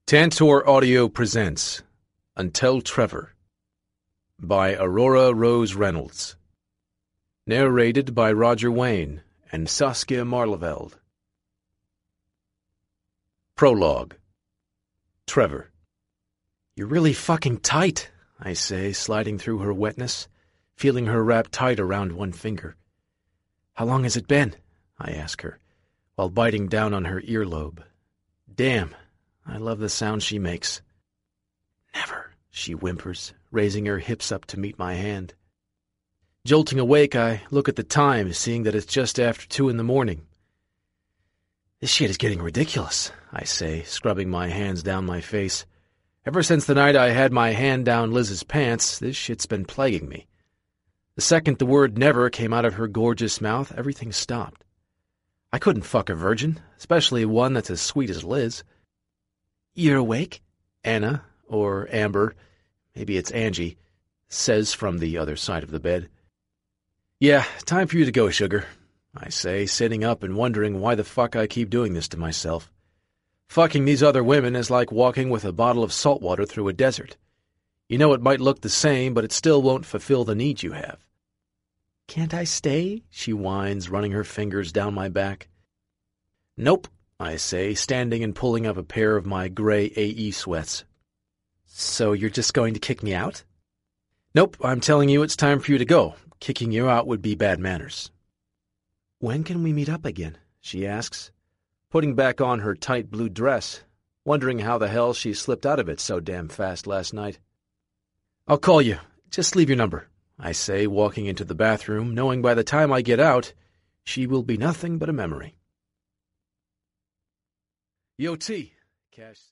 Tantor Audio presents Until Trevor by Aurora Rose Reynolds. Narrated by Roger Wayne and Saskia Marleveld. Prologue. Trevor. "You're really fucking tight," I say, sliding through her wetness, feeling her wrap tight around one finger. "How long has it been?" I ask her, while biting down on her earlobe. Damn, I love the sound she makes. "Never," she whimpers, raising her hips up to meet my hand. Jolting awake, I look at the time, seeing that it's just after 2 a.m. "This shit is getting ridiculous," I say, scrubbing my hands down my face. Ever since the night I had my hand down Liz's pants, this shit's been plaguing me. The second the word never came out of her gorgeous mouth, everything stopped. I couldn't fuck a virgin, especially one that's as sweet as Liz. "You're awake?" Anna, or Amber, maybe it's Angie, says from the other side of the bed. "Yeah, time for you to go, sugar," I say, sitting up and wondering why the fuck I keep doing this to myself. Fucking these other women is like walking with a bottle of salt water through a desert. You know it might look the same, but it still won't fulfill the needs you have. "Can't I stay?" she whines, running her fingers down my back. "Nope," I say, standing and pulling up a pair of my gray AE sweats. "So you're just going to kick me out?" "Nope, I'm telling you it's time for you to go. Kicking you out would be bad manners." "When can we meet up again?" she asks, putting back on her tight blue dress, wondering how the hell she slipped out of it so damn fast last night. "I'll call you. Just leave your number," I say, walking into the bathroom, knowing by the time I get out, she will be nothing but a memory. Yo, T. Cash.